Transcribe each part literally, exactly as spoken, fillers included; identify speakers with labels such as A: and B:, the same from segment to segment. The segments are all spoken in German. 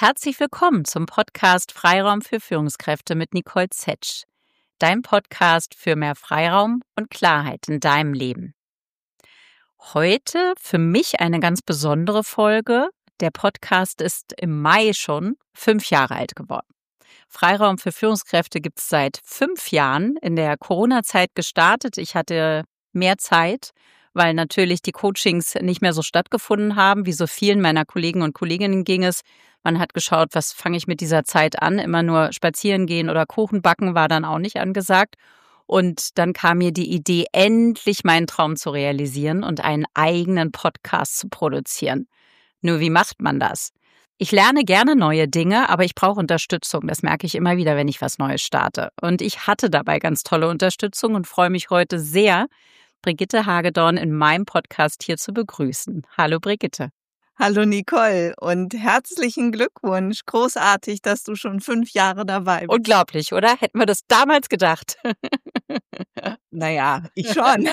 A: Herzlich willkommen zum Podcast Freiraum für Führungskräfte mit Nicole Zetsch, dein Podcast für mehr Freiraum und Klarheit in deinem Leben. Heute für mich eine ganz besondere Folge. Der Podcast ist im Mai schon fünf Jahre alt geworden. Freiraum für Führungskräfte gibt es seit fünf Jahren, in der Corona-Zeit gestartet. Ich hatte mehr Zeit, weil natürlich die Coachings nicht mehr so stattgefunden haben. Wie so vielen meiner Kollegen und Kolleginnen ging es. Man hat geschaut, was fange ich mit dieser Zeit an? Immer nur spazieren gehen oder Kuchen backen war dann auch nicht angesagt. Und dann kam mir die Idee, endlich meinen Traum zu realisieren und einen eigenen Podcast zu produzieren. Nur wie macht man das? Ich lerne gerne neue Dinge, aber ich brauche Unterstützung. Das merke ich immer wieder, wenn ich was Neues starte. Und ich hatte dabei ganz tolle Unterstützung und freue mich heute sehr, Brigitte Hagedorn in meinem Podcast hier zu begrüßen. Hallo Brigitte.
B: Hallo Nicole und herzlichen Glückwunsch. Großartig, dass du schon fünf Jahre dabei bist.
A: Unglaublich, oder? Hätten wir das damals gedacht?
B: Naja, ich schon.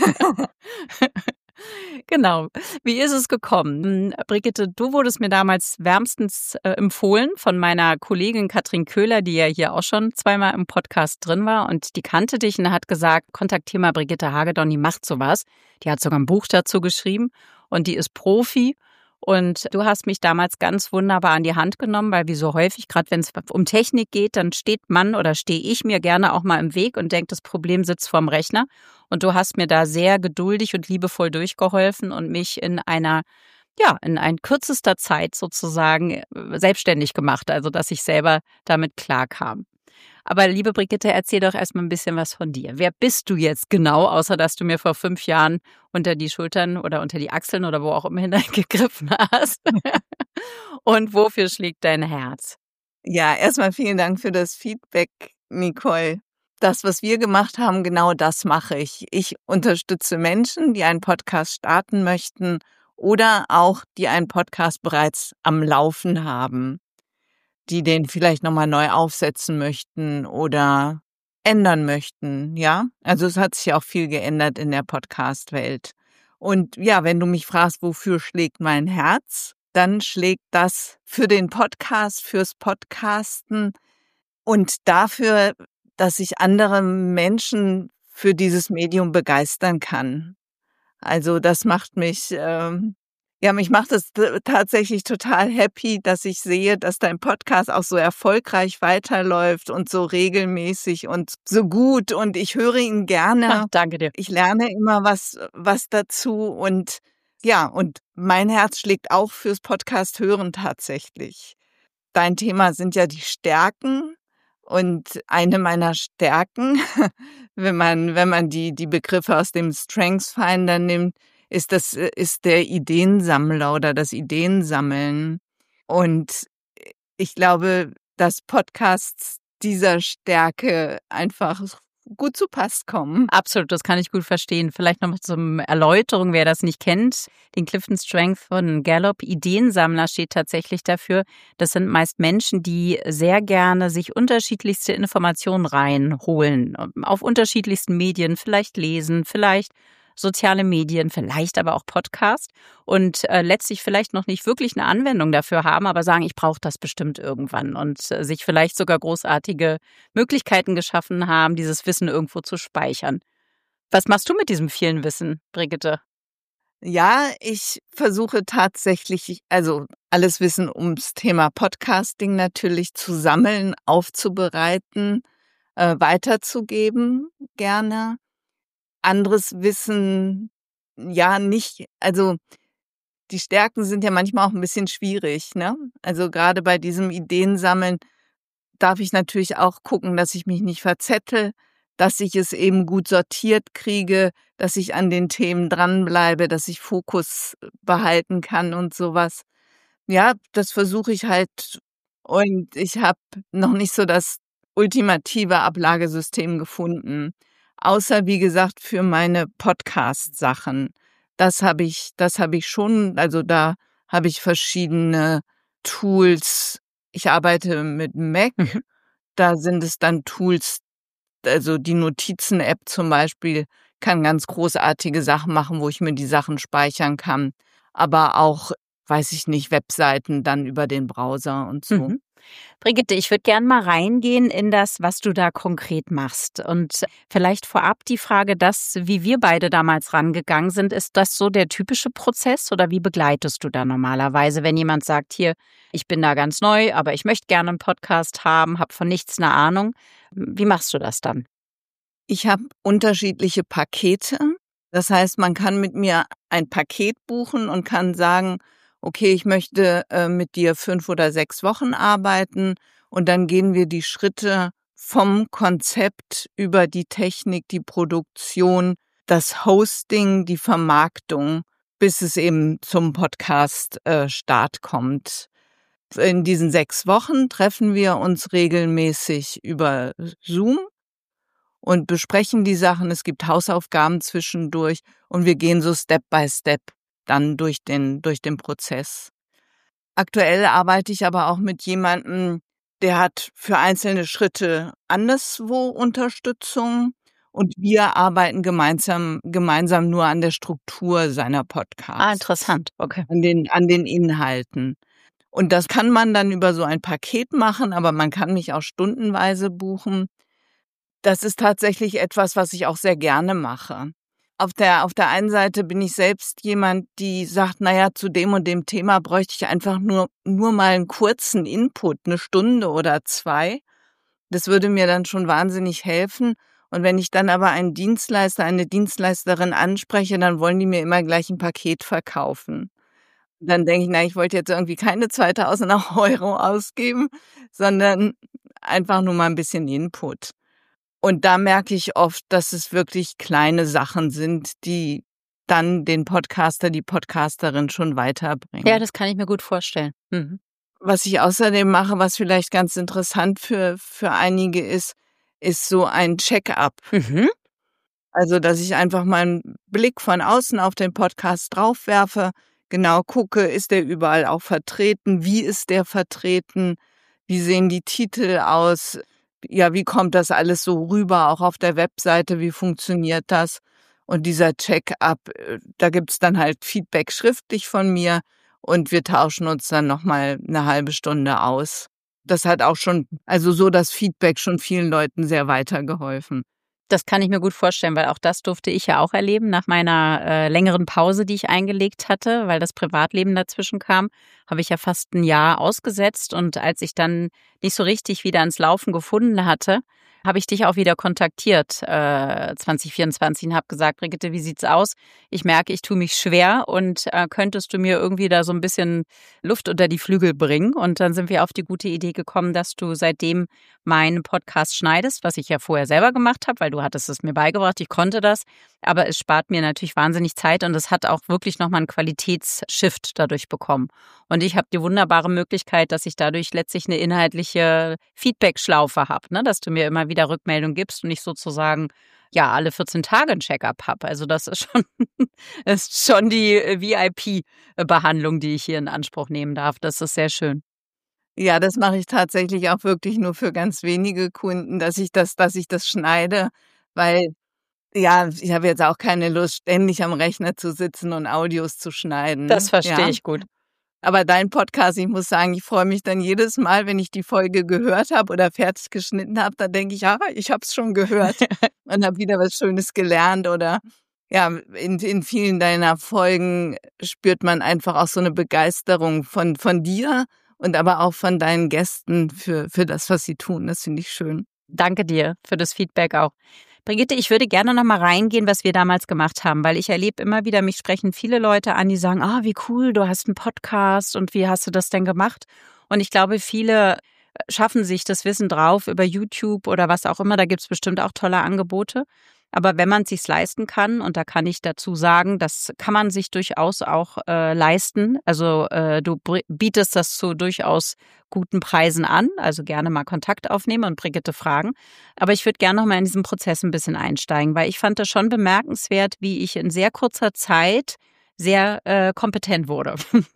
A: Genau. Wie ist es gekommen? Brigitte, du wurdest mir damals wärmstens äh, empfohlen von meiner Kollegin Katrin Köhler, die ja hier auch schon zweimal im Podcast drin war und die kannte dich und hat gesagt, kontaktier mal Brigitte Hagedorn, die macht sowas. Die hat sogar ein Buch dazu geschrieben und die ist Profi. Und du hast mich damals ganz wunderbar an die Hand genommen, weil wie so häufig, gerade wenn es um Technik geht, dann steht man oder stehe ich mir gerne auch mal im Weg und denke, das Problem sitzt vorm Rechner. Und du hast mir da sehr geduldig und liebevoll durchgeholfen und mich in einer, ja, in ein kürzester Zeit sozusagen selbstständig gemacht, also dass ich selber damit klarkam. Aber liebe Brigitte, erzähl doch erstmal ein bisschen was von dir. Wer bist du jetzt genau, außer dass du mir vor fünf Jahren unter die Schultern oder unter die Achseln oder wo auch immer hineingegriffen hast? Und wofür schlägt dein Herz?
B: Ja, erstmal vielen Dank für das Feedback, Nicole. Das, was wir gemacht haben, genau das mache ich. Ich unterstütze Menschen, die einen Podcast starten möchten oder auch die einen Podcast bereits am Laufen haben, die den vielleicht nochmal neu aufsetzen möchten oder ändern möchten, ja? Also es hat sich ja auch viel geändert in der Podcast-Welt. Und ja, wenn du mich fragst, wofür schlägt mein Herz, dann schlägt das für den Podcast, fürs Podcasten und dafür, dass ich andere Menschen für dieses Medium begeistern kann. Also das macht mich, ähm, ja, mich macht es t- tatsächlich total happy, dass ich sehe, dass dein Podcast auch so erfolgreich weiterläuft und so regelmäßig und so gut und ich höre ihn gerne.
A: Ach, danke dir.
B: Ich lerne immer was, was dazu und ja, und mein Herz schlägt auch fürs Podcast hören tatsächlich. Dein Thema sind ja die Stärken. Und eine meiner Stärken, wenn man, wenn man die, die Begriffe aus dem Strengths Finder nimmt, ist das, ist der Ideensammler oder das Ideensammeln. Und ich glaube, dass Podcasts dieser Stärke einfach gut zu Pass kommen.
A: Absolut, das kann ich gut verstehen. Vielleicht noch zum Erläuterung, wer das nicht kennt. Den Clifton Strength von Gallup, Ideensammler, steht tatsächlich dafür. Das sind meist Menschen, die sehr gerne sich unterschiedlichste Informationen reinholen. Auf unterschiedlichsten Medien, vielleicht lesen, vielleicht soziale Medien, vielleicht aber auch Podcast und äh, letztlich vielleicht noch nicht wirklich eine Anwendung dafür haben, aber sagen, ich brauche das bestimmt irgendwann und äh, sich vielleicht sogar großartige Möglichkeiten geschaffen haben, dieses Wissen irgendwo zu speichern. Was machst du mit diesem vielen Wissen, Brigitte?
B: Ja, ich versuche tatsächlich, also alles Wissen ums Thema Podcasting natürlich zu sammeln, aufzubereiten, äh, weiterzugeben, gerne. Anderes Wissen, ja, nicht, also die Stärken sind ja manchmal auch ein bisschen schwierig, ne? Also gerade bei diesem Ideensammeln darf ich natürlich auch gucken, dass ich mich nicht verzettel, dass ich es eben gut sortiert kriege, dass ich an den Themen dranbleibe, dass ich Fokus behalten kann und sowas. Ja, das versuche ich halt und ich habe noch nicht so das ultimative Ablagesystem gefunden. Außer, wie gesagt, für meine Podcast-Sachen. Das habe ich, das habe ich schon, also da habe ich verschiedene Tools. Ich arbeite mit Mac.
A: Mhm.
B: Da sind es dann Tools, also die Notizen-App zum Beispiel kann ganz großartige Sachen machen, wo ich mir die Sachen speichern kann. Aber auch weiß ich nicht, Webseiten dann über den Browser und so.
A: Mhm. Brigitte, ich würde gern mal reingehen in das, was du da konkret machst. Und vielleicht vorab die Frage, das, wie wir beide damals rangegangen sind, ist das so der typische Prozess oder wie begleitest du da normalerweise, wenn jemand sagt, hier, ich bin da ganz neu, aber ich möchte gerne einen Podcast haben, habe von nichts eine Ahnung. Wie machst du das dann?
B: Ich habe unterschiedliche Pakete. Das heißt, man kann mit mir ein Paket buchen und kann sagen, okay, ich möchte äh, mit dir fünf oder sechs Wochen arbeiten und dann gehen wir die Schritte vom Konzept über die Technik, die Produktion, das Hosting, die Vermarktung, bis es eben zum Podcast-Start äh, kommt. In diesen sechs Wochen treffen wir uns regelmäßig über Zoom und besprechen die Sachen. Es gibt Hausaufgaben zwischendurch und wir gehen so Step by Step dann durch den, durch den Prozess. Aktuell arbeite ich aber auch mit jemandem, der hat für einzelne Schritte anderswo Unterstützung und wir arbeiten gemeinsam, gemeinsam nur an der Struktur seiner Podcasts.
A: Ah, interessant, okay.
B: An den, an den Inhalten. Und das kann man dann über so ein Paket machen, aber man kann mich auch stundenweise buchen. Das ist tatsächlich etwas, was ich auch sehr gerne mache. Auf der, auf der einen Seite bin ich selbst jemand, die sagt, naja, zu dem und dem Thema bräuchte ich einfach nur, nur mal einen kurzen Input, eine Stunde oder zwei. Das würde mir dann schon wahnsinnig helfen. Und wenn ich dann aber einen Dienstleister, eine Dienstleisterin anspreche, dann wollen die mir immer gleich ein Paket verkaufen. Dann denke ich, na, ich wollte jetzt irgendwie keine zweitausend Euro ausgeben, sondern einfach nur mal ein bisschen Input. Und da merke ich oft, dass es wirklich kleine Sachen sind, die dann den Podcaster, die Podcasterin schon weiterbringen.
A: Ja, das kann ich mir gut vorstellen. Mhm.
B: Was ich außerdem mache, was vielleicht ganz interessant für, für einige ist, ist so ein Check-up.
A: Mhm.
B: Also, dass ich einfach mal einen Blick von außen auf den Podcast draufwerfe, genau gucke, ist der überall auch vertreten? Wie ist der vertreten? Wie sehen die Titel aus? Ja, wie kommt das alles so rüber, auch auf der Webseite? Wie funktioniert das? Und dieser Check-up, da gibt's dann halt Feedback schriftlich von mir und wir tauschen uns dann nochmal eine halbe Stunde aus. Das hat auch schon, also so das Feedback schon vielen Leuten sehr weitergeholfen.
A: Das kann ich mir gut vorstellen, weil auch das durfte ich ja auch erleben nach meiner äh, längeren Pause, die ich eingelegt hatte, weil das Privatleben dazwischen kam, habe ich ja fast ein Jahr ausgesetzt und als ich dann nicht so richtig wieder ans Laufen gefunden hatte, habe ich dich auch wieder kontaktiert äh, zwanzig vierundzwanzig und habe gesagt, Brigitte, wie sieht's aus? Ich merke, ich tue mich schwer und äh, könntest du mir irgendwie da so ein bisschen Luft unter die Flügel bringen? Und dann sind wir auf die gute Idee gekommen, dass du seitdem meinen Podcast schneidest, was ich ja vorher selber gemacht habe, weil du hattest es mir beigebracht, ich konnte das, aber es spart mir natürlich wahnsinnig Zeit und es hat auch wirklich nochmal einen Qualitätsshift dadurch bekommen. Und ich habe die wunderbare Möglichkeit, dass ich dadurch letztlich eine inhaltliche Feedback-Schlaufe habe, ne? Dass du mir immer wieder Rückmeldung gibst und ich sozusagen ja alle vierzehn Tage ein Check-up habe. Also das ist schon, ist schon die V I P-Behandlung, die ich hier in Anspruch nehmen darf. Das ist sehr schön.
B: Ja, das mache ich tatsächlich auch wirklich nur für ganz wenige Kunden, dass ich das, dass ich das schneide, weil ja, ich habe jetzt auch keine Lust, ständig am Rechner zu sitzen und Audios zu schneiden.
A: Das verstehe
B: ja.
A: ich gut.
B: Aber dein Podcast, ich muss sagen, ich freue mich dann jedes Mal, wenn ich die Folge gehört habe oder fertig geschnitten habe, dann denke ich, ja, ich habe es schon gehört und habe wieder was Schönes gelernt. Oder ja, in, in vielen deiner Folgen spürt man einfach auch so eine Begeisterung von, von dir und aber auch von deinen Gästen für, für das, was sie tun. Das finde ich schön.
A: Danke dir für das Feedback auch. Brigitte, ich würde gerne noch mal reingehen, was wir damals gemacht haben, weil ich erlebe immer wieder, mich sprechen viele Leute an, die sagen, ah, wie cool, du hast einen Podcast und wie hast du das denn gemacht? Und ich glaube, viele schaffen sich das Wissen drauf über YouTube oder was auch immer, da gibt es bestimmt auch tolle Angebote. Aber wenn man es sich leisten kann, und da kann ich dazu sagen, das kann man sich durchaus auch äh, leisten. Also äh, du bietest das zu durchaus guten Preisen an, also gerne mal Kontakt aufnehmen und Brigitte fragen. Aber ich würde gerne noch mal in diesen Prozess ein bisschen einsteigen, weil ich fand das schon bemerkenswert, wie ich in sehr kurzer Zeit sehr äh, kompetent wurde.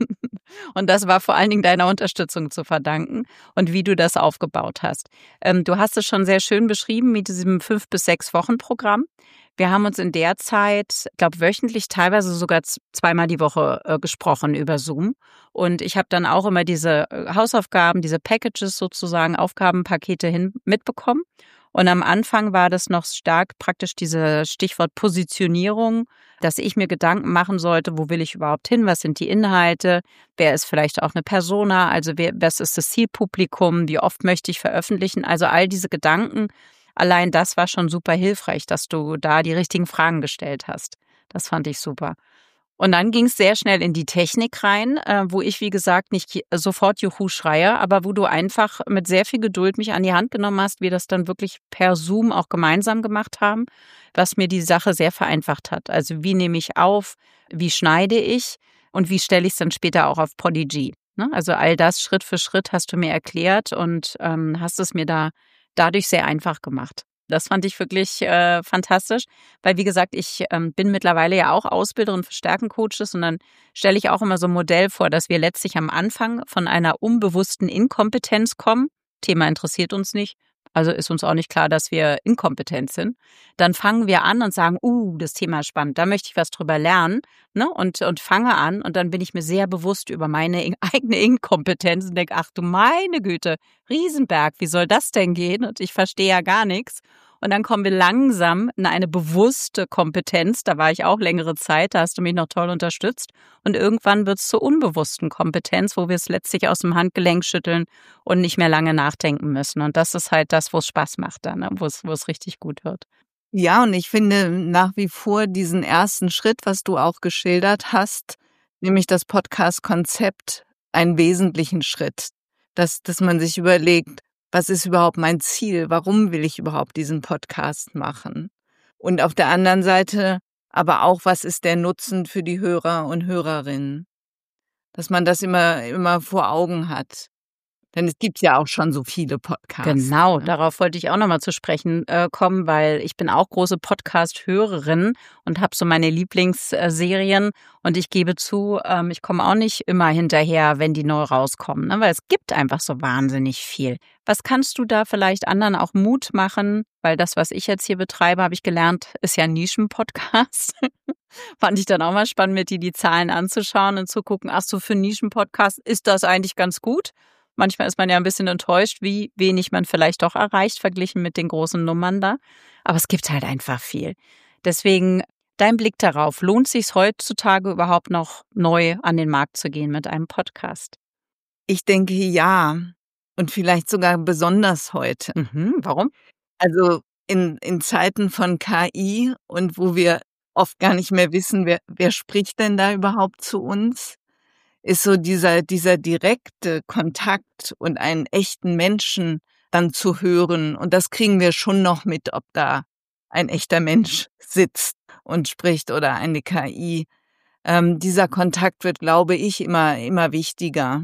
A: Und das war vor allen Dingen deiner Unterstützung zu verdanken und wie du das aufgebaut hast. Ähm, du hast es schon sehr schön beschrieben mit diesem fünf bis sechs Wochen Programm. Wir haben uns in der Zeit, ich glaube, wöchentlich, teilweise sogar z- zweimal die Woche äh, gesprochen über Zoom. Und ich habe dann auch immer diese äh, Hausaufgaben, diese Packages sozusagen, Aufgabenpakete hin mitbekommen. Und am Anfang war das noch stark praktisch diese Stichwort Positionierung, dass ich mir Gedanken machen sollte, wo will ich überhaupt hin, was sind die Inhalte, wer ist vielleicht auch eine Persona, also wer, was ist das Zielpublikum, wie oft möchte ich veröffentlichen, also all diese Gedanken. Allein das war schon super hilfreich, dass du da die richtigen Fragen gestellt hast. Das fand ich super. Und dann ging es sehr schnell in die Technik rein, äh, wo ich, wie gesagt, nicht sofort Juhu schreie, aber wo du einfach mit sehr viel Geduld mich an die Hand genommen hast, wir das dann wirklich per Zoom auch gemeinsam gemacht haben, was mir die Sache sehr vereinfacht hat. Also wie nehme ich auf, wie schneide ich und wie stelle ich es dann später auch auf Podigy. Ne? Also all das Schritt für Schritt hast du mir erklärt und ähm, hast es mir da dadurch sehr einfach gemacht. Das fand ich wirklich äh, fantastisch, weil wie gesagt, ich ähm, bin mittlerweile ja auch Ausbilderin für Stärkencoaches und dann stelle ich auch immer so ein Modell vor, dass wir letztlich am Anfang von einer unbewussten Inkompetenz kommen. Thema interessiert uns nicht, also ist uns auch nicht klar, dass wir inkompetent sind. Dann fangen wir an und sagen, uh, das Thema ist spannend, da möchte ich was drüber lernen, ne? Und, und fange an und dann bin ich mir sehr bewusst über meine in- eigene Inkompetenz und denke, ach du meine Güte, Riesenberg, wie soll das denn gehen? Und ich verstehe ja gar nichts. Und dann kommen wir langsam in eine bewusste Kompetenz. Da war ich auch längere Zeit, da hast du mich noch toll unterstützt. Und irgendwann wird es zur unbewussten Kompetenz, wo wir es letztlich aus dem Handgelenk schütteln und nicht mehr lange nachdenken müssen. Und das ist halt das, wo es Spaß macht dann, ne? wo es wo es richtig gut wird.
B: Ja, und ich finde nach wie vor diesen ersten Schritt, was du auch geschildert hast, nämlich das Podcast-Konzept, einen wesentlichen Schritt, dass, dass man sich überlegt, was ist überhaupt mein Ziel? Warum will ich überhaupt diesen Podcast machen? Und auf der anderen Seite aber auch, was ist der Nutzen für die Hörer und Hörerinnen? Dass man das immer, immer vor Augen hat. Denn es gibt ja auch schon so viele Podcasts.
A: Genau,
B: Ne?
A: darauf wollte ich auch nochmal zu sprechen äh, kommen, weil ich bin auch große Podcast-Hörerin und habe so meine Lieblingsserien und ich gebe zu, ähm, ich komme auch nicht immer hinterher, wenn die neu rauskommen, ne? Weil es gibt einfach so wahnsinnig viel. Was kannst du da vielleicht anderen auch Mut machen? Weil das, was ich jetzt hier betreibe, habe ich gelernt, ist ja ein Nischen-Podcast. Fand ich dann auch mal spannend, mir die, die Zahlen anzuschauen und zu gucken, ach so, für einen Nischen-Podcast ist das eigentlich ganz gut. Manchmal ist man ja ein bisschen enttäuscht, wie wenig man vielleicht doch erreicht, verglichen mit den großen Nummern da. Aber es gibt halt einfach viel. Deswegen dein Blick darauf, lohnt sich es heutzutage überhaupt noch neu an den Markt zu gehen mit einem Podcast?
B: Ich denke ja. Und vielleicht sogar besonders heute.
A: Mhm, warum?
B: Also in, in Zeiten von K I und wo wir oft gar nicht mehr wissen, wer, wer spricht denn da überhaupt zu uns, ist so dieser, dieser direkte Kontakt und einen echten Menschen dann zu hören. Und das kriegen wir schon noch mit, ob da ein echter Mensch sitzt und spricht oder eine K I. Ähm, dieser Kontakt wird, glaube ich, immer, immer wichtiger.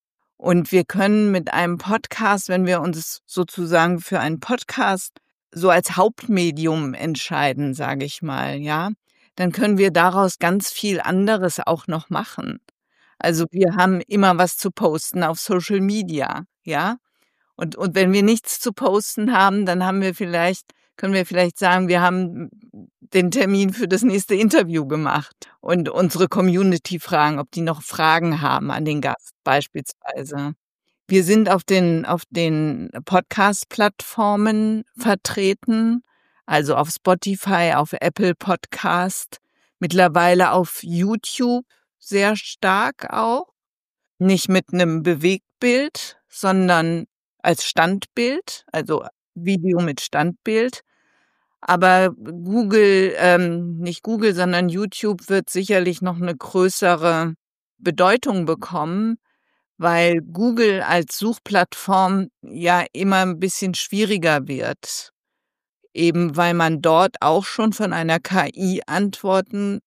B: Und wir können mit einem Podcast, wenn wir uns sozusagen für einen Podcast so als Hauptmedium entscheiden, sage ich mal, ja, dann können wir daraus ganz viel anderes auch noch machen. Also wir haben immer was zu posten auf Social Media, ja. Und, und wenn wir nichts zu posten haben, dann haben wir vielleicht, können wir vielleicht sagen, wir haben den Termin für das nächste Interview gemacht und unsere Community fragen, ob die noch Fragen haben an den Gast beispielsweise. Wir sind auf den, auf den Podcast-Plattformen vertreten, also auf Spotify, auf Apple Podcast, mittlerweile auf YouTube sehr stark auch. Nicht mit einem Bewegtbild, sondern als Standbild, also Video mit Standbild. Aber Google, ähm, nicht Google, sondern YouTube wird sicherlich noch eine größere Bedeutung bekommen, weil Google als Suchplattform ja immer ein bisschen schwieriger wird. Eben weil man dort auch schon von einer K I Antworten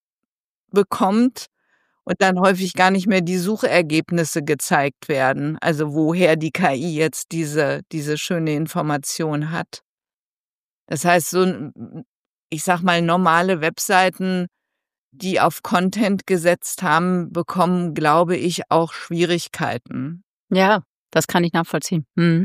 B: bekommt und dann häufig gar nicht mehr die Suchergebnisse gezeigt werden, also woher die K I jetzt diese, diese schöne Information hat. Das heißt, so, ich sag mal, normale Webseiten die auf Content gesetzt haben, bekommen, glaube ich, auch Schwierigkeiten.
A: Ja, das kann ich nachvollziehen. Mhm.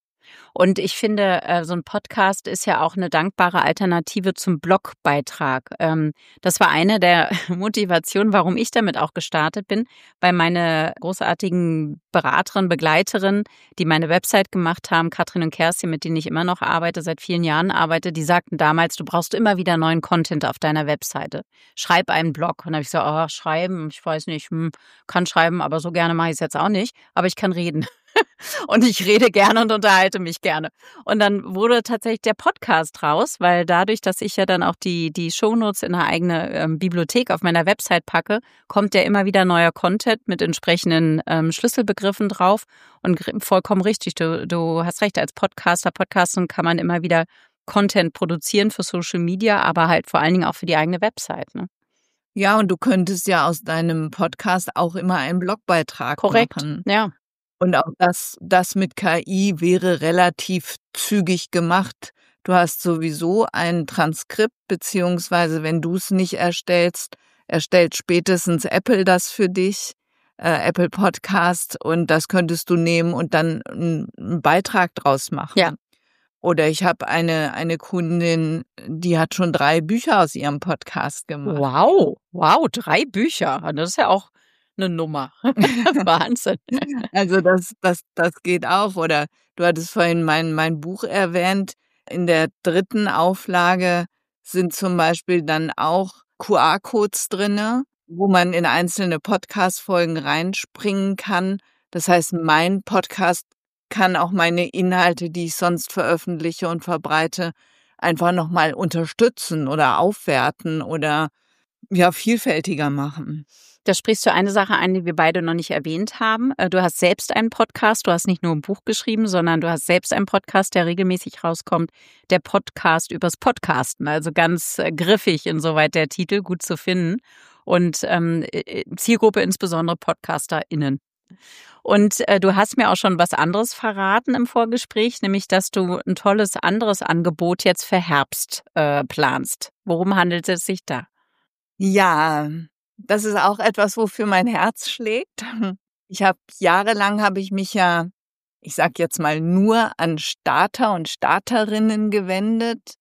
A: Und ich finde, äh, so ein Podcast ist ja auch eine dankbare Alternative zum Blogbeitrag. Ähm, das war eine der Motivationen, warum ich damit auch gestartet bin, weil meine großartigen Beraterinnen, Begleiterinnen, die meine Website gemacht haben, Katrin und Kerstin, mit denen ich immer noch arbeite, seit vielen Jahren arbeite, die sagten damals, du brauchst immer wieder neuen Content auf deiner Webseite. Schreib einen Blog. Und da habe ich so, oh, schreiben, ich weiß nicht, hm, kann schreiben, aber so gerne mache ich es jetzt auch nicht, aber ich kann reden. Und ich rede gerne und unterhalte mich gerne. Und dann wurde tatsächlich der Podcast raus, weil dadurch, dass ich ja dann auch die, die Shownotes in eine eigene ähm, Bibliothek auf meiner Website packe, kommt ja immer wieder neuer Content mit entsprechenden ähm, Schlüsselbegriffen drauf. Und vollkommen richtig, du, du hast recht, als Podcaster, Podcasterin kann man immer wieder Content produzieren für Social Media, aber halt vor allen Dingen auch für die eigene Website, ne?
B: Ja, und du könntest ja aus deinem Podcast auch immer einen Blogbeitrag
A: Korrekt,
B: machen.
A: ja.
B: Und auch das, das mit K I wäre relativ zügig gemacht. Du hast sowieso ein Transkript, beziehungsweise wenn du es nicht erstellst, erstellt spätestens Apple das für dich, äh, Apple Podcast, und das könntest du nehmen und dann einen Beitrag draus machen.
A: Ja.
B: Oder ich habe eine, eine Kundin, die hat schon drei Bücher aus ihrem Podcast gemacht.
A: Wow, wow, drei Bücher. Das ist ja auch eine Nummer. Wahnsinn.
B: Also das, das, das geht auch. Oder du hattest vorhin mein, mein Buch erwähnt. In der dritten Auflage sind zum Beispiel dann auch Q R-Codes drinne, wo man in einzelne Podcast-Folgen reinspringen kann. Das heißt, mein Podcast kann auch meine Inhalte, die ich sonst veröffentliche und verbreite, einfach nochmal unterstützen oder aufwerten oder ja vielfältiger machen.
A: Da sprichst du eine Sache an, die wir beide noch nicht erwähnt haben. Du hast selbst einen Podcast, du hast nicht nur ein Buch geschrieben, sondern du hast selbst einen Podcast, der regelmäßig rauskommt. Der Podcast übers Podcasten, also ganz äh, griffig insoweit der Titel, gut zu finden. Und ähm, Zielgruppe insbesondere PodcasterInnen. Und äh, du hast mir auch schon was anderes verraten im Vorgespräch, nämlich, dass du ein tolles anderes Angebot jetzt für Herbst äh, planst. Worum handelt es sich da?
B: Ja, das ist auch etwas, wofür mein Herz schlägt. Ich habe jahrelang habe ich mich ja, ich sag jetzt mal, nur an Starter und Starterinnen gewendet.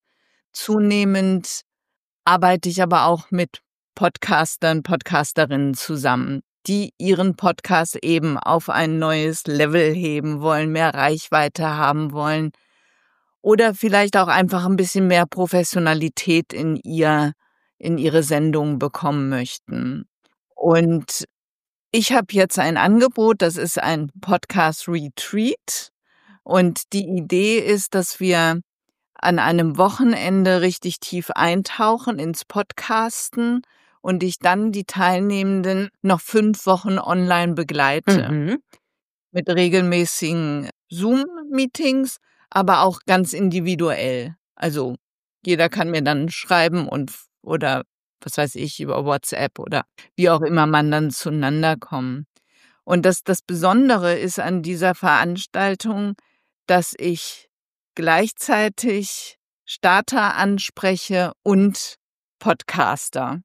B: Zunehmend arbeite ich aber auch mit Podcastern, Podcasterinnen zusammen, die ihren Podcast eben auf ein neues Level heben wollen, mehr Reichweite haben wollen oder vielleicht auch einfach ein bisschen mehr Professionalität in ihr, in ihre Sendung bekommen möchten. Und ich habe jetzt ein Angebot, das ist ein Podcast-Retreat. Und die Idee ist, dass wir an einem Wochenende richtig tief eintauchen ins Podcasten und ich dann die Teilnehmenden noch fünf Wochen online begleite.
A: Mhm.
B: Mit regelmäßigen Zoom-Meetings, aber auch ganz individuell. Also jeder kann mir dann schreiben und oder was weiß ich, über WhatsApp oder wie auch immer man dann zueinander kommt. Und das, das Besondere ist an dieser Veranstaltung, dass ich gleichzeitig Starter anspreche und Podcaster.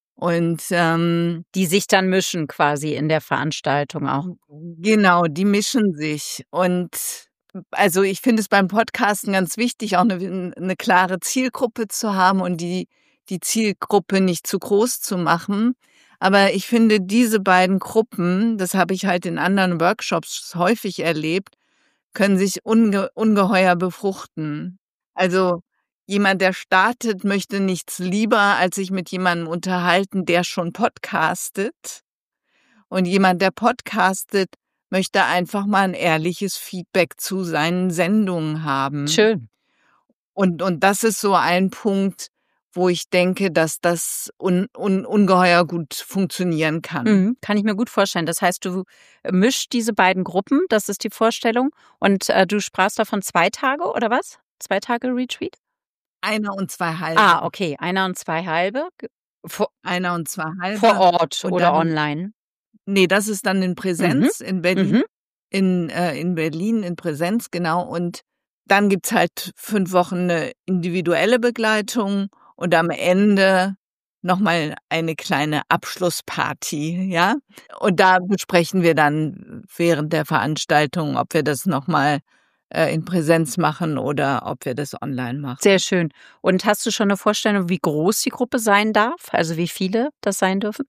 B: Und ähm,
A: die sich dann mischen quasi in der Veranstaltung auch.
B: Genau, die mischen sich. Und also ich finde es beim Podcasten ganz wichtig, auch eine, eine klare Zielgruppe zu haben und die, die Zielgruppe nicht zu groß zu machen. Aber ich finde, diese beiden Gruppen, das habe ich halt in anderen Workshops häufig erlebt, können sich unge ungeheuer befruchten. Also jemand, der startet, möchte nichts lieber, als sich mit jemandem unterhalten, der schon podcastet. Und jemand, der podcastet, möchte einfach mal ein ehrliches Feedback zu seinen Sendungen haben.
A: Schön.
B: Und, und das ist so ein Punkt, wo ich denke, dass das un, un, ungeheuer gut funktionieren kann.
A: Mhm, kann ich mir gut vorstellen. Das heißt, du mischst diese beiden Gruppen, das ist die Vorstellung. Und äh, du sprachst davon zwei Tage oder was? Zwei Tage Retreat?
B: Einer und zwei halbe.
A: Ah, okay. Einer und zwei halbe. Vor,
B: Einer und zwei halbe.
A: vor Ort
B: und
A: oder
B: dann,
A: online?
B: Nee, das ist dann in Präsenz
A: Mhm.
B: in Berlin.
A: Mhm.
B: In, äh, in Berlin in Präsenz, genau. Und dann gibt's halt fünf Wochen eine individuelle Begleitung und am Ende nochmal eine kleine Abschlussparty, ja? Und da besprechen wir dann während der Veranstaltung, ob wir das nochmal äh, in Präsenz machen oder ob wir das online machen.
A: Sehr schön. Und hast du schon eine Vorstellung, wie groß die Gruppe sein darf? Also wie viele das sein dürfen?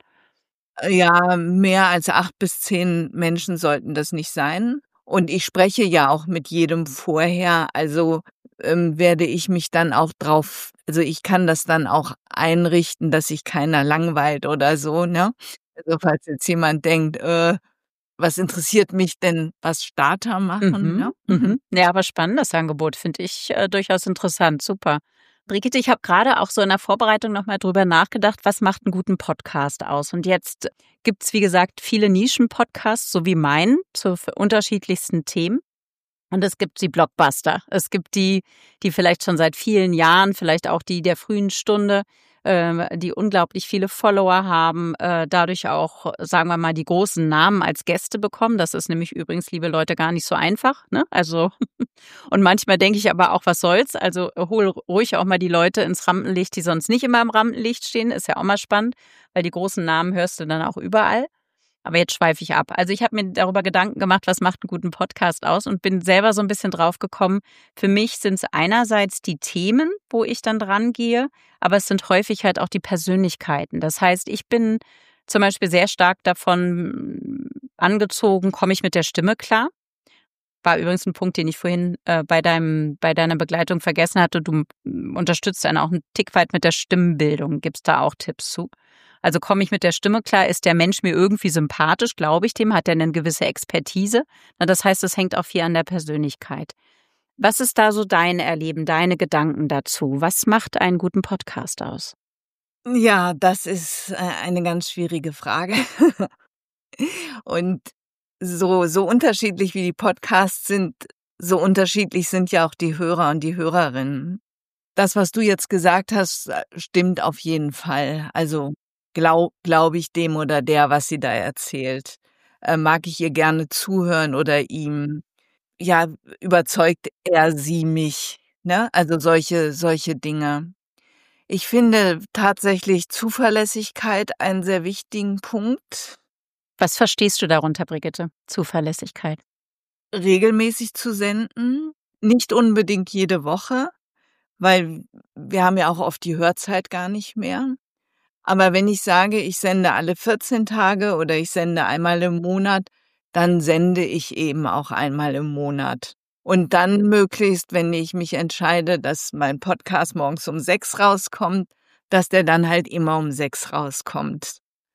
B: Ja, mehr als acht bis zehn Menschen sollten das nicht sein. Und ich spreche ja auch mit jedem vorher, also ähm, werde ich mich dann auch drauf, also ich kann das dann auch einrichten, dass sich keiner langweilt oder so, ne? Also falls jetzt jemand denkt, äh, was interessiert mich denn, was Starter machen,
A: Mhm,
B: ne?
A: mhm. Ja, aber spannendes Angebot, finde ich äh, durchaus interessant. Super. Brigitte, ich habe gerade auch so in der Vorbereitung nochmal drüber nachgedacht, was macht einen guten Podcast aus? Und jetzt gibt's wie gesagt, viele Nischen-Podcasts, so wie meinen, zu f- unterschiedlichsten Themen. Und es gibt die Blockbuster. Es gibt die, die vielleicht schon seit vielen Jahren, vielleicht auch die der frühen Stunde, ähm, die unglaublich viele Follower haben, äh, dadurch auch, sagen wir mal, die großen Namen als Gäste bekommen. Das ist nämlich übrigens, liebe Leute, gar nicht so einfach, ne? Also, und manchmal denke ich aber auch, was soll's? Also hol ruhig auch mal die Leute ins Rampenlicht, die sonst nicht immer im Rampenlicht stehen. Ist ja auch mal spannend, weil die großen Namen hörst du dann auch überall. Aber jetzt schweife ich ab. Also ich habe mir darüber Gedanken gemacht, was macht einen guten Podcast aus und bin selber so ein bisschen drauf gekommen. Für mich sind es einerseits die Themen, wo ich dann dran gehe, aber es sind häufig halt auch die Persönlichkeiten. Das heißt, ich bin zum Beispiel sehr stark davon angezogen, komme ich mit der Stimme klar? War übrigens ein Punkt, den ich vorhin äh, bei deinem bei deiner Begleitung vergessen hatte. Du mm, unterstützt einen auch einen Tick weit mit der Stimmbildung. Gibt's da auch Tipps zu? Also komme ich mit der Stimme klar? Ist der Mensch mir irgendwie sympathisch? Glaube ich dem? Hat er eine gewisse Expertise? Na, das heißt, es hängt auch viel an der Persönlichkeit. Was ist da so dein Erleben, deine Gedanken dazu? Was macht einen guten Podcast aus?
B: Ja, das ist äh, eine ganz schwierige Frage. Und so, so unterschiedlich wie die Podcasts sind, so unterschiedlich sind ja auch die Hörer und die Hörerinnen. Das, was du jetzt gesagt hast, äh, stimmt auf jeden Fall. Also glaub, glaube ich dem oder der, was sie da erzählt. Äh, mag ich ihr gerne zuhören oder ihm? Ja, überzeugt er sie mich? Ne? Also solche, solche Dinge. Ich finde tatsächlich Zuverlässigkeit einen sehr wichtigen Punkt.
A: Was verstehst du darunter, Brigitte? Zuverlässigkeit.
B: Regelmäßig zu senden, nicht unbedingt jede Woche, weil wir haben ja auch oft die Hörzeit gar nicht mehr. Aber wenn ich sage, ich sende alle vierzehn Tage oder ich sende einmal im Monat, dann sende ich eben auch einmal im Monat. Und dann möglichst, wenn ich mich entscheide, dass mein Podcast morgens um sechs rauskommt, dass der dann halt immer um sechs rauskommt.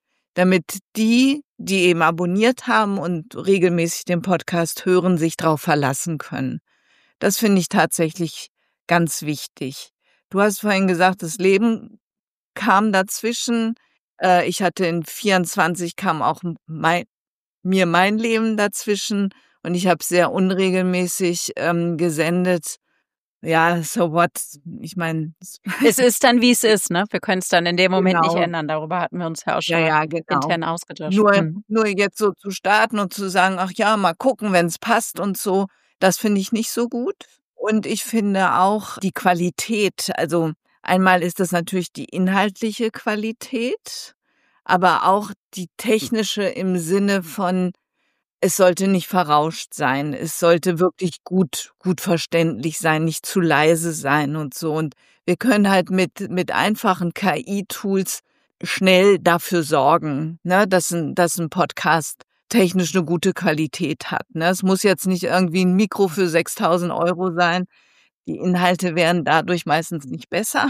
B: Damit die, die eben abonniert haben und regelmäßig den Podcast hören, sich darauf verlassen können. Das finde ich tatsächlich ganz wichtig. Du hast vorhin gesagt, das Leben kam dazwischen. Äh, ich hatte in vierundzwanzig kam auch mein, mir mein Leben dazwischen und ich habe sehr unregelmäßig ähm, gesendet. Ja, so what? Ich meine,
A: Es ist dann, wie es ist, ne? Wir können es dann in dem Moment nicht
B: genau.
A: ändern. Darüber hatten wir uns ja auch
B: Ja,
A: schon mal
B: ja, genau.
A: intern ausgetauscht.
B: Nur
A: Mhm.
B: nur jetzt so zu starten und zu sagen: „Ach ja, mal gucken, wenn's passt“ und so, das finde ich nicht so gut. Und ich finde auch die Qualität, also einmal ist das natürlich die inhaltliche Qualität, aber auch die technische im Sinne von, es sollte nicht verrauscht sein. Es sollte wirklich gut gut verständlich sein, nicht zu leise sein und so. Und wir können halt mit mit einfachen K I-Tools schnell dafür sorgen, ne, dass ein dass ein Podcast technisch eine gute Qualität hat, ne? Es muss jetzt nicht irgendwie ein Mikro für sechstausend Euro sein. Die Inhalte werden dadurch meistens nicht besser.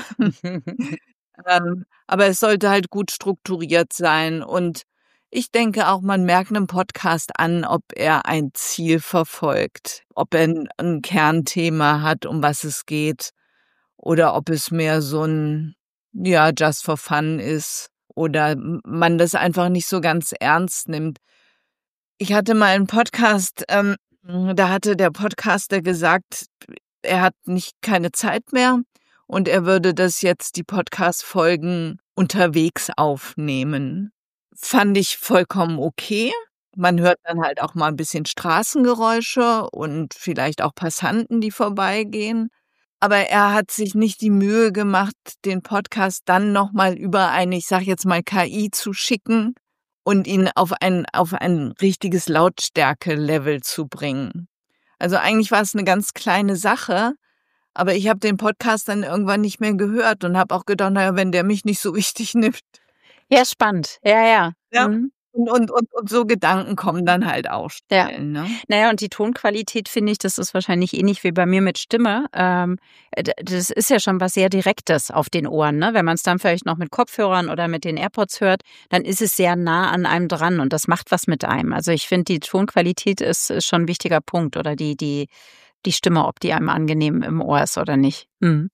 B: Ähm, aber es sollte halt gut strukturiert sein und ich denke auch, man merkt 'nem Podcast an, ob er ein Ziel verfolgt, ob er 'n 'n Kernthema hat, um was es geht oder ob es mehr so 'n, ja, just for fun ist oder m man das einfach nicht so ganz ernst nimmt. Ich hatte mal 'n Podcast, ähm, da hatte der Podcaster gesagt, er hat nicht keine Zeit mehr und er würde das jetzt die Podcast-Folgen unterwegs aufnehmen. Fand ich vollkommen okay. Man hört dann halt auch mal 'n bisschen Straßengeräusche und vielleicht auch Passanten, die vorbeigehen. aber er hat sich nicht die Mühe gemacht, den Podcast dann nochmal über eine, ich sage jetzt mal K I zu schicken und ihn auf ein, auf ein richtiges Lautstärke-Level zu bringen. Also eigentlich war es eine ganz kleine Sache, aber ich habe den Podcast dann irgendwann nicht mehr gehört und habe auch gedacht, naja, wenn der mich nicht so wichtig nimmt.
A: Ja, spannend. Ja, ja.
B: Ja.
A: Mhm.
B: Und, und, und, und so Gedanken kommen dann halt auch
A: Ja.
B: schnell, ne?
A: Naja, und die Tonqualität, finde ich, das ist wahrscheinlich ähnlich wie bei mir mit Stimme. Ähm, d- das ist ja schon was sehr Direktes auf den Ohren, ne? Wenn man es dann vielleicht noch mit Kopfhörern oder mit den AirPods hört, dann ist es sehr nah an einem dran und das macht was mit einem. Also ich finde, die Tonqualität ist, ist schon ein wichtiger Punkt oder die, die, die Stimme, ob die einem angenehm im Ohr ist oder nicht. Mhm.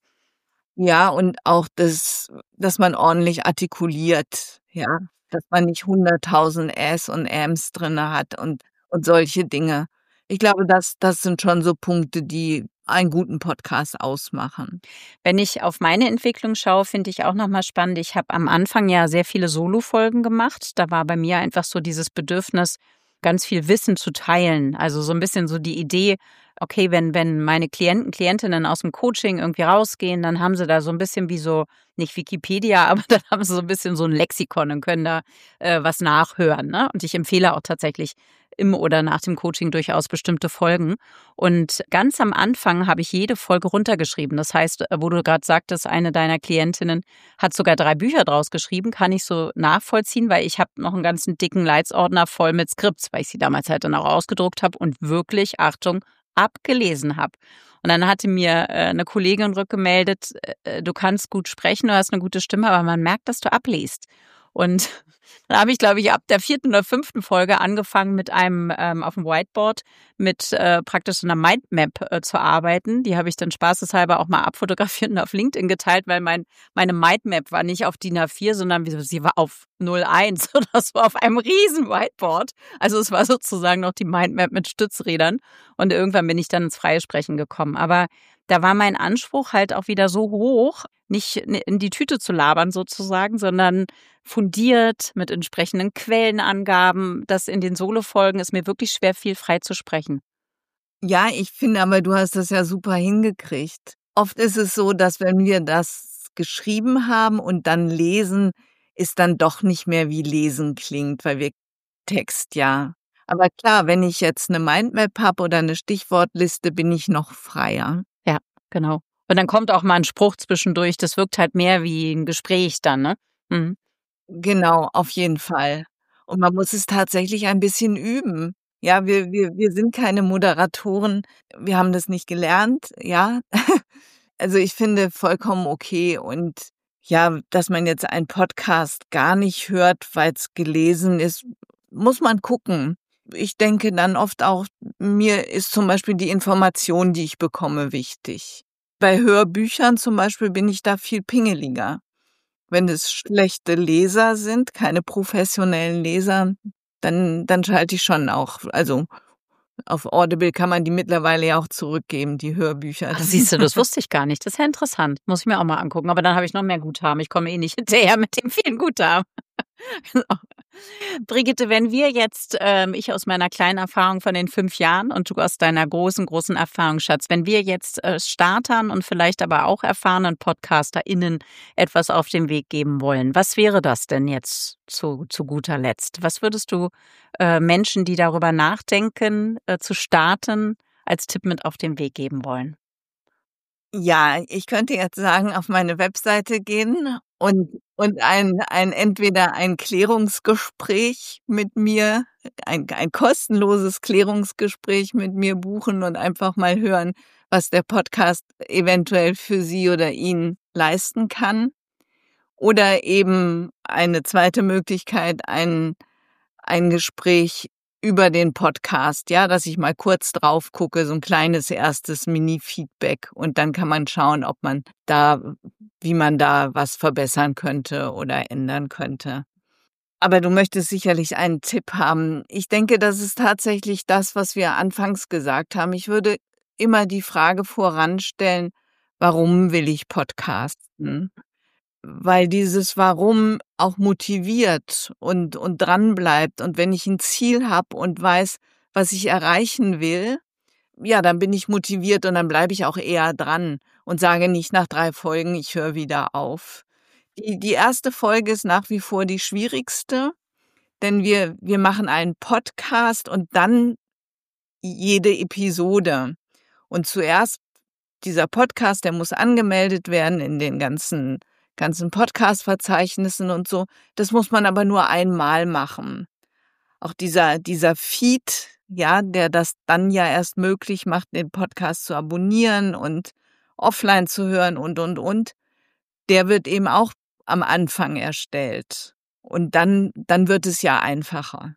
B: Ja, und auch das, dass man ordentlich artikuliert, ja, dass man nicht hunderttausend Äs und Äms drinne hat und, und solche Dinge. Ich glaube, das, das sind schon so Punkte, die einen guten Podcast ausmachen.
A: Wenn ich auf meine Entwicklung schaue, finde ich auch nochmal spannend. Ich habe am Anfang ja sehr viele Solo-Folgen gemacht. Da war bei mir einfach so dieses Bedürfnis, ganz viel Wissen zu teilen. Also so ein bisschen so die Idee, okay, wenn, wenn meine Klienten, Klientinnen aus dem Coaching irgendwie rausgehen, dann haben sie da so ein bisschen wie so, nicht Wikipedia, aber dann haben sie so ein bisschen so ein Lexikon und können da äh, was nachhören. Ne? Und ich empfehle auch tatsächlich im oder nach dem Coaching durchaus bestimmte Folgen. Und ganz am Anfang habe ich jede Folge runtergeschrieben. Das heißt, wo du gerade sagtest, eine deiner Klientinnen hat sogar drei Bücher draus geschrieben, kann ich so nachvollziehen, weil ich habe noch einen ganzen dicken Leitsordner voll mit Skripts, weil ich sie damals halt dann auch ausgedruckt habe und wirklich, Achtung, abgelesen habe. Und dann hatte mir äh, eine Kollegin rückgemeldet, äh, du kannst gut sprechen, du hast eine gute Stimme, aber man merkt, dass du abliest. Und dann habe ich, glaube ich, ab der vierten oder fünften Folge angefangen, mit einem ähm, auf dem Whiteboard mit äh, praktisch so einer Mindmap äh, zu arbeiten. Die habe ich dann spaßeshalber auch mal abfotografiert und auf LinkedIn geteilt, weil mein meine Mindmap war nicht auf D I N A vier, sondern sie war auf null eins oder so auf einem riesen Whiteboard. Also es war sozusagen noch die Mindmap mit Stützrädern. Und irgendwann bin ich dann ins freie Sprechen gekommen. Aber da war mein Anspruch halt auch wieder so hoch, nicht in die Tüte zu labern sozusagen, sondern fundiert mit entsprechenden Quellenangaben. Das in den Solo-Folgen ist mir wirklich schwer, viel frei zu sprechen.
B: Ja, ich finde aber, du hast das ja super hingekriegt. Oft ist es so, dass wenn wir das geschrieben haben und dann lesen, ist dann doch nicht mehr wie lesen klingt, weil wir Text ja. Aber klar, wenn ich jetzt eine Mindmap habe oder eine Stichwortliste, bin ich noch freier.
A: Ja, genau. Und dann kommt auch mal ein Spruch zwischendurch. Das wirkt halt mehr wie ein Gespräch dann, ne? Mhm.
B: Genau, auf jeden Fall. Und man muss es tatsächlich ein bisschen üben. Ja, wir wir wir sind keine Moderatoren. Wir haben das nicht gelernt, ja. Also, ich finde vollkommen okay und ja, dass man jetzt einen Podcast gar nicht hört, weil's gelesen ist, muss man gucken. Ich denke dann oft auch, mir ist zum Beispiel die Information, die ich bekomme, wichtig. Bei Hörbüchern zum Beispiel bin ich da viel pingeliger. Wenn es schlechte Leser sind, keine professionellen Leser, dann dann schalte ich schon auch also, auf Audible kann man die mittlerweile ja auch zurückgeben, die Hörbücher.
A: Ach,
B: Das
A: siehst du, das wusste ich gar nicht. Das ist ja interessant. Muss ich mir auch mal angucken. Aber dann habe ich noch mehr Guthaben. Ich komme eh nicht hinterher mit dem vielen Guthaben. Genau. Brigitte, wenn wir jetzt, ähm, ich aus meiner kleinen Erfahrung von den fünf Jahren und du aus deiner großen, großen Erfahrungsschatz, wenn wir jetzt äh, Startern und vielleicht aber auch erfahrenen PodcasterInnen etwas auf den Weg geben wollen, was wäre das denn jetzt zu, zu guter Letzt? Was würdest du äh, Menschen, die darüber nachdenken, äh, zu starten, als Tipp mit auf den Weg geben wollen?
B: Ja, ich könnte jetzt sagen, auf meine Webseite gehen und und ein ein entweder ein Klärungsgespräch mit mir, ein ein kostenloses Klärungsgespräch mit mir buchen und einfach mal hören, was der Podcast eventuell für sie oder ihn leisten kann. Oder eben eine zweite Möglichkeit, ein ein Gespräch über den Podcast, ja, dass ich mal kurz drauf gucke, so ein kleines erstes Mini-Feedback und dann kann man schauen, ob man da wie man da was verbessern könnte oder ändern könnte. Aber du möchtest sicherlich einen Tipp haben. Ich denke, das ist tatsächlich das, was wir anfangs gesagt haben. Ich würde immer die Frage voranstellen: „Warum will ich podcasten?“ Weil dieses Warum auch motiviert und und dranbleibt. Und wenn ich ein Ziel habe und weiß, was ich erreichen will, ja, dann bin ich motiviert und dann bleibe ich auch eher dran. und sage nicht nach drei Folgen, ich höre wieder auf. Die, die erste Folge ist nach wie vor die schwierigste, denn wir, wir machen einen Podcast und dann jede Episode. Und zuerst dieser Podcast, der muss angemeldet werden in den ganzen, ganzen Podcast-Verzeichnissen und so. Das muss man aber nur einmal machen. Auch dieser, dieser Feed, ja, der das dann ja erst möglich macht, den Podcast zu abonnieren und offline zu hören und, und, und, der wird eben auch am Anfang erstellt. Und dann, dann wird es ja einfacher.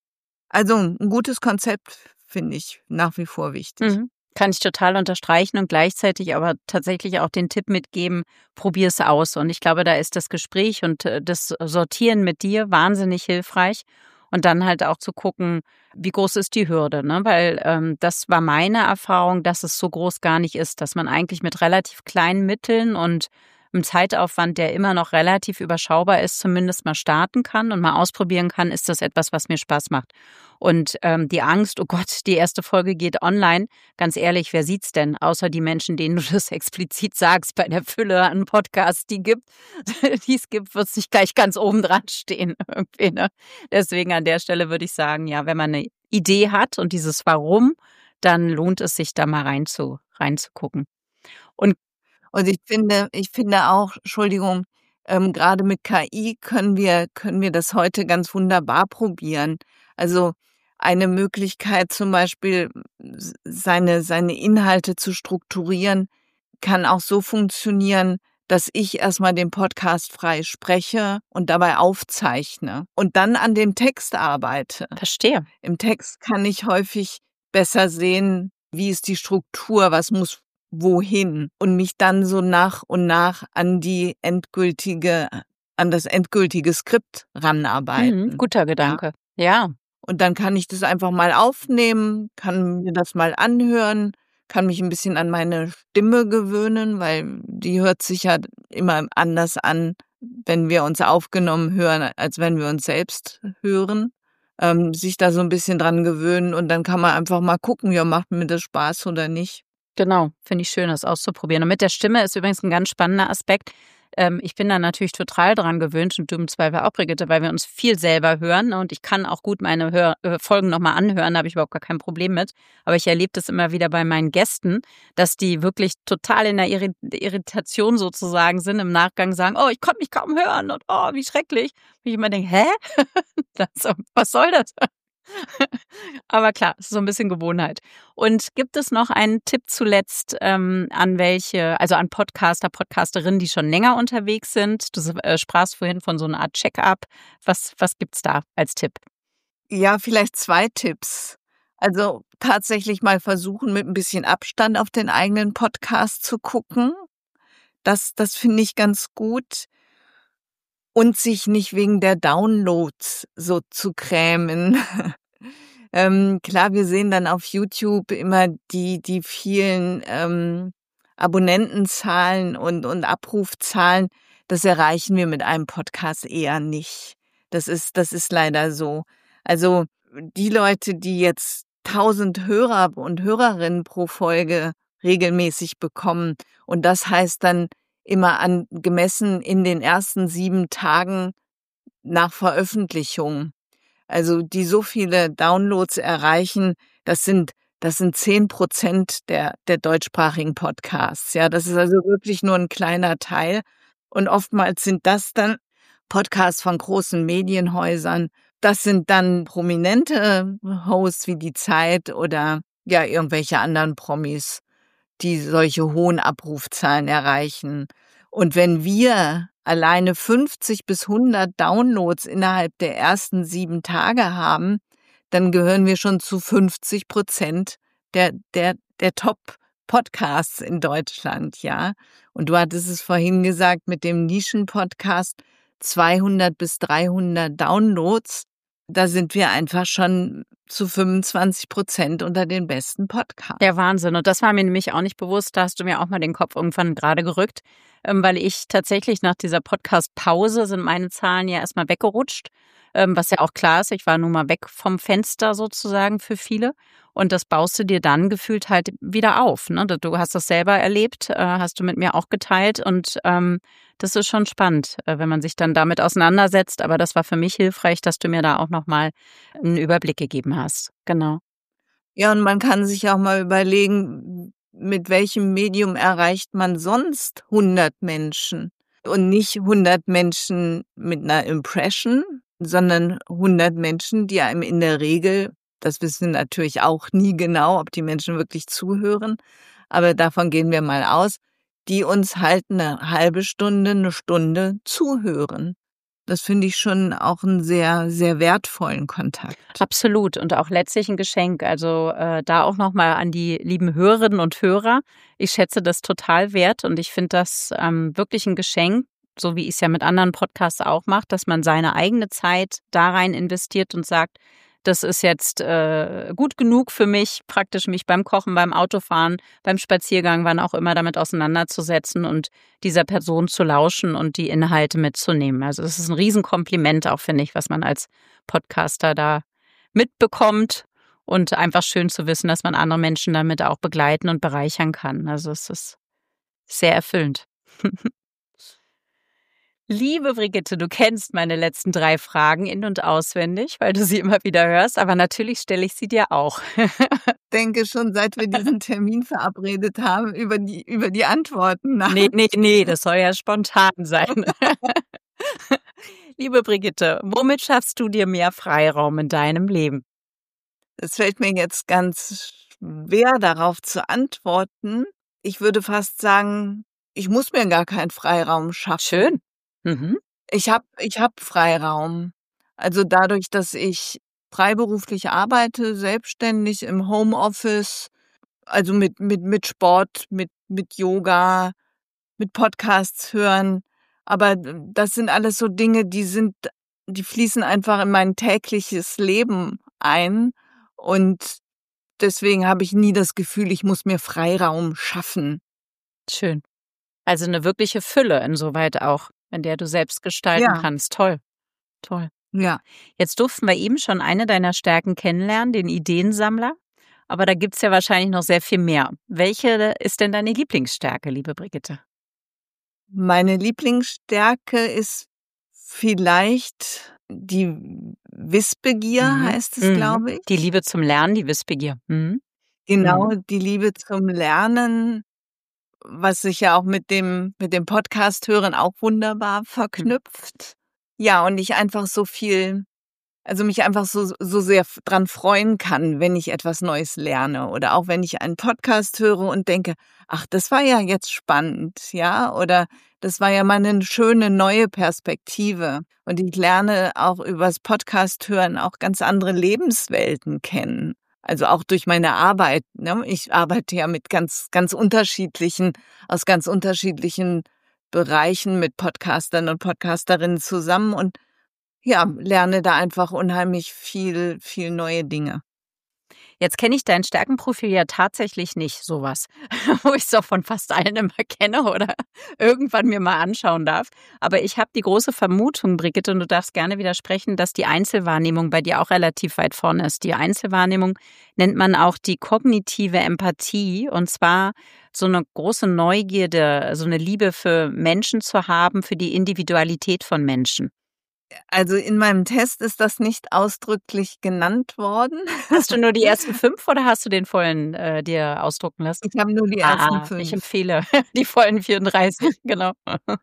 B: Also ein gutes Konzept finde ich nach wie vor wichtig.
A: Mhm. Kann ich total unterstreichen und gleichzeitig aber tatsächlich auch den Tipp mitgeben, probier es aus. Und ich glaube, da ist das Gespräch und äh, das Sortieren mit dir wahnsinnig hilfreich. Und dann halt auch zu gucken, wie groß ist die Hürde, ne? Weil ähm, das war meine Erfahrung, dass es so groß gar nicht ist, dass man eigentlich mit relativ kleinen Mitteln und einem Zeitaufwand, der immer noch relativ überschaubar ist, zumindest mal starten kann und mal ausprobieren kann, ist das etwas, was mir Spaß macht. Und ähm, die Angst, oh Gott, die erste Folge geht online, ganz ehrlich, wer sieht's denn? Außer die Menschen, denen du das explizit sagst, bei der Fülle an Podcasts, die gibt, die es gibt, wird es nicht gleich ganz oben dran stehen. Irgendwie, ne? Deswegen an der Stelle würde ich sagen, ja, wenn man eine Idee hat und dieses Warum, dann lohnt es sich da mal rein zu, reinzugucken. Und
B: Und ich finde, ich finde auch, Entschuldigung, ähm, gerade mit K I können wir, können wir das heute ganz wunderbar probieren. Also eine Möglichkeit zum Beispiel, s- seine, seine Inhalte zu strukturieren, kann auch so funktionieren, dass ich erstmal den Podcast frei spreche und dabei aufzeichne und dann an dem Text arbeite.
A: verstehe.
B: Im Text kann ich häufig besser sehen, wie ist die Struktur, was muss wohin und mich dann so nach und nach an die endgültige, an das endgültige Skript
A: Mhm,
B: ranarbeiten.
A: guter
B: Ja.
A: Gedanke. Ja,
B: Und dann kann ich das einfach mal aufnehmen, kann mir das mal anhören, kann mich ein bisschen an meine Stimme gewöhnen, weil die hört sich ja immer anders an, wenn wir uns aufgenommen hören, als wenn wir uns selbst hören. Ähm, sich da so ein bisschen dran gewöhnen und dann kann man einfach mal gucken, ja, macht mir das Spaß oder nicht.
A: genau. Finde ich schön, das auszuprobieren. Und mit der Stimme ist übrigens ein ganz spannender Aspekt. Ähm, ich bin da natürlich total dran gewöhnt und du im Zweifel auch, Brigitte, weil wir uns viel selber hören, ne? Und ich kann auch gut meine Hör äh, Folgen nochmal anhören, da habe ich überhaupt gar kein Problem mit. Aber ich erlebe das immer wieder bei meinen Gästen, dass die wirklich total in der Irri Irritation sozusagen sind, im Nachgang sagen, oh, ich konnte mich kaum hören und oh, wie schrecklich. Und ich immer denke, hä? Das, was soll das? Aber klar, es ist so ein bisschen Gewohnheit. Und gibt es noch einen Tipp zuletzt, ähm, an welche, also an Podcaster, Podcasterinnen, die schon länger unterwegs sind? Du äh, sprachst vorhin von so einer Art Check-up. Was, was gibt's da als Tipp?
B: Ja, vielleicht zwei Tipps. Also tatsächlich mal versuchen, mit ein bisschen Abstand auf den eigenen Podcast zu gucken. Das, das finde ich ganz gut. Und sich nicht wegen der Downloads so zu grämen. ähm, klar, wir sehen dann auf YouTube immer die, die vielen ähm, Abonnentenzahlen und, und Abrufzahlen. Das erreichen wir mit einem Podcast eher nicht. Das ist, das ist leider so. Also die Leute, die jetzt tausend Hörer und Hörerinnen pro Folge regelmäßig bekommen, und das heißt dann immer an, gemessen in den ersten sieben Tagen nach Veröffentlichung. Also die so viele Downloads erreichen, das sind, das sind zehn Prozent der, der deutschsprachigen Podcasts. Ja, das ist also wirklich nur ein kleiner Teil. Und oftmals sind das dann Podcasts von großen Medienhäusern. Das sind dann prominente Hosts wie die Zeit oder ja, irgendwelche anderen Promis, die solche hohen Abrufzahlen erreichen. Und wenn wir alleine fünfzig bis hundert Downloads innerhalb der ersten sieben Tage haben, dann gehören wir schon zu fünfzig Prozent der, der, der Top-Podcasts in Deutschland, ja. Und du hattest es vorhin gesagt, mit dem Nischen-Podcast zweihundert bis dreihundert Downloads. Da sind wir einfach schon zu fünfundzwanzig Prozent unter den besten Podcasts.
A: Der Wahnsinn. Und das war mir nämlich auch nicht bewusst. Da hast du mir auch mal den Kopf irgendwann gerade gerückt, ähm, weil ich tatsächlich nach dieser Podcast-Pause sind meine Zahlen ja erstmal weggerutscht, ähm, was ja auch klar ist. Ich war nun mal weg vom Fenster sozusagen für viele. und das baust du dir dann gefühlt halt wieder auf. Ne? Du hast das selber erlebt, äh, hast du mit mir auch geteilt und ähm, das ist schon spannend, äh, wenn man sich dann damit auseinandersetzt. Aber das war für mich hilfreich, dass du mir da auch nochmal einen Überblick gegeben hast. Genau.
B: Ja, und man kann sich auch mal überlegen, mit welchem Medium erreicht man sonst hundert Menschen? Und nicht hundert Menschen mit einer Impression, sondern hundert Menschen, die einem in der Regel, das wissen wir natürlich auch nie genau, ob die Menschen wirklich zuhören, aber davon gehen wir mal aus, die uns halt eine halbe Stunde, eine Stunde zuhören. Das finde ich schon auch einen sehr, sehr wertvollen Kontakt.
A: Absolut und auch letztlich ein Geschenk. Also äh, da auch nochmal an die lieben Hörerinnen und Hörer. Ich schätze das total wert und ich finde das ähm, wirklich ein Geschenk, so wie ich es ja mit anderen Podcasts auch mache, dass man seine eigene Zeit da rein investiert und sagt, das ist jetzt äh, gut genug für mich, praktisch mich beim Kochen, beim Autofahren, beim Spaziergang, wann auch immer damit auseinanderzusetzen und dieser Person zu lauschen und die Inhalte mitzunehmen. Also es ist ein Riesenkompliment auch, finde ich, was man als Podcaster da mitbekommt und einfach schön zu wissen, dass man andere Menschen damit auch begleiten und bereichern kann. Also es ist sehr erfüllend. Liebe Brigitte, du kennst meine letzten drei Fragen in- und auswendig, weil du sie immer wieder hörst, aber natürlich stelle ich sie dir auch.
B: Ich denke schon, seit wir diesen Termin verabredet haben, über die, über die Antworten nach.
A: Nee, nee, nee, das soll ja spontan sein. Liebe Brigitte, womit schaffst du dir mehr Freiraum in deinem Leben?
B: Es fällt mir jetzt ganz schwer, darauf zu antworten. Ich würde fast sagen, ich muss mir gar keinen Freiraum schaffen.
A: Schön. Mhm.
B: Ich habe ich hab Freiraum. Also dadurch, dass ich freiberuflich arbeite, selbstständig im Homeoffice, also mit, mit, mit Sport, mit, mit Yoga, mit Podcasts hören. Aber das sind alles so Dinge, die sind, die fließen einfach in mein tägliches Leben ein. Und deswegen habe ich nie das Gefühl, ich muss mir Freiraum schaffen.
A: Schön. Also eine wirkliche Fülle insoweit auch, in der du selbst gestalten
B: Ja.
A: kannst. Toll, toll.
B: Ja.
A: Jetzt durften wir eben schon eine deiner Stärken kennenlernen, den Ideensammler. Aber da gibt's ja wahrscheinlich noch sehr viel mehr. Welche ist denn deine Lieblingsstärke, liebe Brigitte?
B: Meine Lieblingsstärke ist vielleicht die Wissbegier,
A: Mhm.
B: heißt es,
A: Mhm.
B: glaube ich.
A: Die Liebe zum Lernen, die Wissbegier. Mhm.
B: Genau,
A: Mhm.
B: die Liebe zum Lernen, was sich ja auch mit dem, mit dem Podcast hören auch wunderbar verknüpft. Ja, und ich einfach so viel, also mich einfach so, so sehr f- dran freuen kann, wenn ich etwas Neues lerne oder auch wenn ich einen Podcast höre und denke, ach, das war ja jetzt spannend, ja, oder das war ja mal eine schöne neue Perspektive. Und ich lerne auch übers Podcast hören auch ganz andere Lebenswelten kennen. Also auch durch meine Arbeit, ne? Ich arbeite ja mit ganz, ganz unterschiedlichen, aus ganz unterschiedlichen Bereichen mit Podcastern und Podcasterinnen zusammen und ja, lerne da einfach unheimlich viel, viel neue Dinge.
A: Jetzt kenne ich dein Stärkenprofil ja tatsächlich nicht, sowas, wo ich es auch von fast allen immer kenne oder irgendwann mir mal anschauen darf. Aber ich habe die große Vermutung, Brigitte, und du darfst gerne widersprechen, dass die Einzelwahrnehmung bei dir auch relativ weit vorne ist. Die Einzelwahrnehmung nennt man auch die kognitive Empathie und zwar so eine große Neugierde, so eine Liebe für Menschen zu haben, für die Individualität von Menschen.
B: Also in meinem Test ist das nicht ausdrücklich genannt worden.
A: Hast du nur die ersten fünf oder hast du den vollen äh, dir ausdrucken lassen?
B: Ich habe nur die ersten
A: Ah, ich
B: fünf.
A: empfehle die vollen vierunddreißig, genau.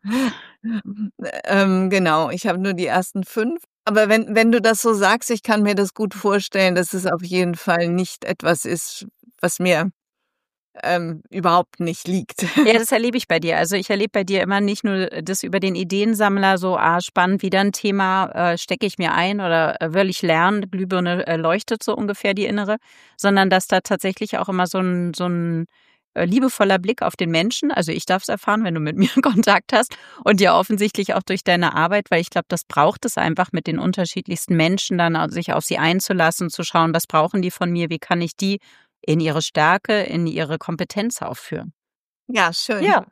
B: Ähm, genau, ich habe nur die ersten fünf. Aber wenn, wenn du das so sagst, ich kann mir das gut vorstellen, dass es auf jeden Fall nicht etwas ist, was mir ähm, überhaupt nicht liegt.
A: Ja, das erlebe ich bei dir. Also ich erlebe bei dir immer nicht nur das über den Ideensammler, so, ah, spannend, wieder ein Thema, äh, stecke ich mir ein oder äh, will ich lernen, Glühbirne äh, leuchtet so ungefähr die innere, sondern dass da tatsächlich auch immer so ein, so ein äh, liebevoller Blick auf den Menschen, also ich darf es erfahren, wenn du mit mir Kontakt hast und ja offensichtlich auch durch deine Arbeit, weil ich glaube, das braucht es einfach mit den unterschiedlichsten Menschen dann, auch sich auf sie einzulassen, zu schauen, was brauchen die von mir, wie kann ich die in ihre Stärke, in ihre Kompetenz aufführen.
B: Ja, schön.
A: Ja,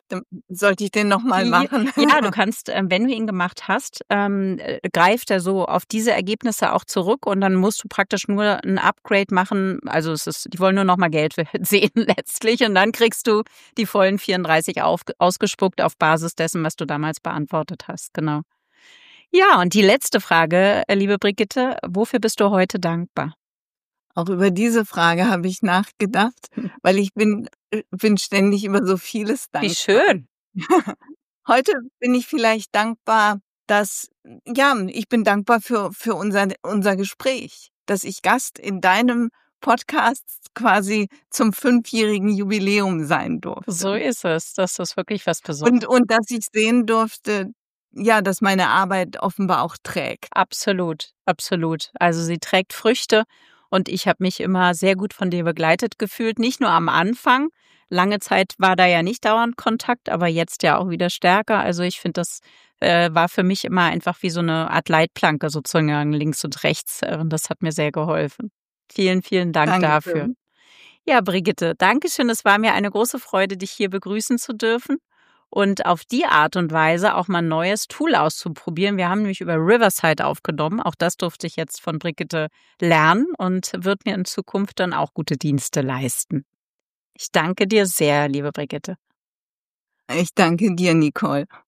B: Dann sollte ich den noch mal machen?
A: Ja, du kannst, ähm, wenn du ihn gemacht hast, ähm, äh, greift er so auf diese Ergebnisse auch zurück und dann musst du praktisch nur ein Upgrade machen. Also es ist, die wollen nur noch mal Geld sehen letztlich und dann kriegst du die vollen vierunddreißig auf, ausgespuckt auf Basis dessen, was du damals beantwortet hast. Genau. Ja, und die letzte Frage, äh, liebe Brigitte, wofür bist du heute dankbar?
B: Auch über diese Frage habe ich nachgedacht, weil ich bin äh, bin ständig über so vieles
A: Wie
B: dankbar.
A: schön.
B: Heute bin ich vielleicht dankbar, dass ja, ich bin dankbar für für unser unser Gespräch, dass ich Gast in deinem Podcast quasi zum fünfjährigen Jubiläum sein durfte.
A: So ist es. Das ist wirklich was
B: Und
A: Besonderes.
B: und dass ich sehen durfte, ja, dass meine Arbeit offenbar auch trägt.
A: Absolut, absolut. Also sie trägt Früchte und ich habe mich immer sehr gut von dir begleitet gefühlt. Nicht nur am Anfang. Lange Zeit war da ja nicht dauernd Kontakt, aber jetzt ja auch wieder stärker. Also ich finde, das äh, war für mich immer einfach wie so eine Art Leitplanke sozusagen links und rechts. äh, Und das hat mir sehr geholfen. Vielen, vielen Dank dafür.
B: Dankeschön.
A: Ja, Brigitte, danke schön. Es war mir eine große Freude, dich hier begrüßen zu dürfen und auf die Art und Weise auch mal ein neues Tool auszuprobieren. Wir haben nämlich über Riverside aufgenommen. Auch das durfte ich jetzt von Brigitte lernen und wird mir in Zukunft dann auch gute Dienste leisten. Ich danke dir sehr, liebe Brigitte.
B: Ich danke dir, Nicole.